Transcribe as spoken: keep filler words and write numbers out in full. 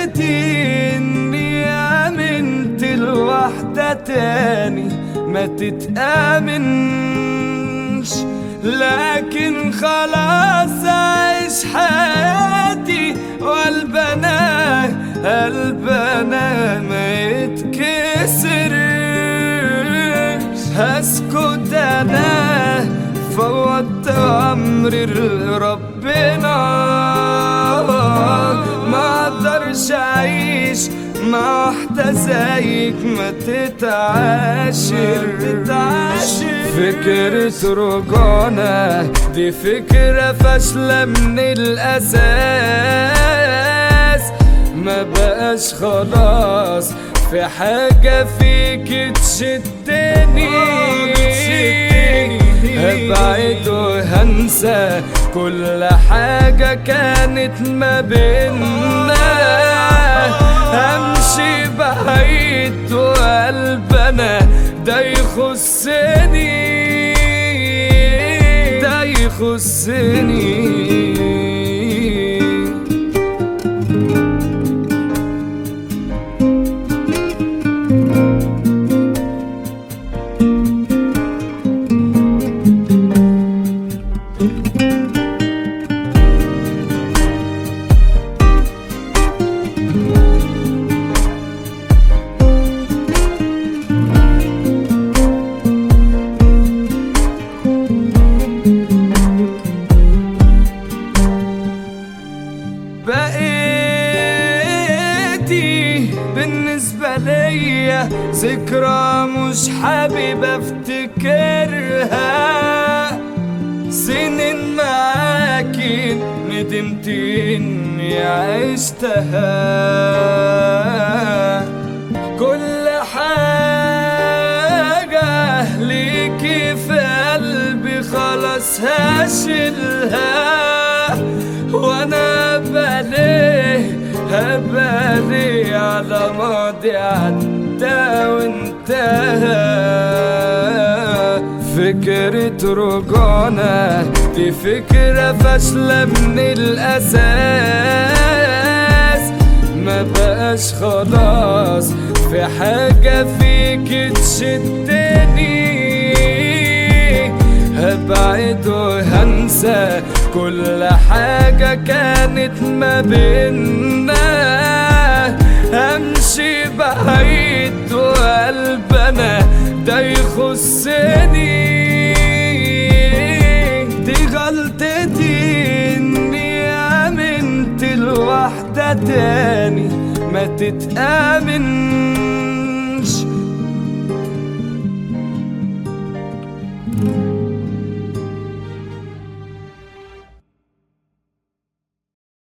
غلطتي اني امنت الواحدة تاني ما تتآمنش، لكن خلاص عيش حياتي وقلبنا قلبنا ما يتكسرش. هسكت انا فوضت امري لربنا، ما اقدرش اعيش مع واحدة زيك ما تتعاشر. فكرة رجعنا دي فكرة فاشلة من الأساس، ما بقاش خلاص في حاجة فيك تشدني. هبعد وهنسى كل حاجة كانت ما بينا، همشي بعيد وقلبنا ده يخصني ده يخصني. بقيتي بالنسبة ليا ذكرى مش حابب افتكرها، سنين معاكي ندمت اني عشتها. كل حاجة ليكي في قلبي خلاص هشيلها، وانا بليه هبالي على ماضي عدى وانتهى. فكرة رجعنا دي فكرة فاشلة من الأساس، ما بقاش خلاص في حاجة فيك تشدني. هبعد وهنسى كل حاجة كانت ما بينا، همشي بعيد وقلبنا ده يخصني. دي غلطتي اني امنت الواحدة تاني ما تتآمنش،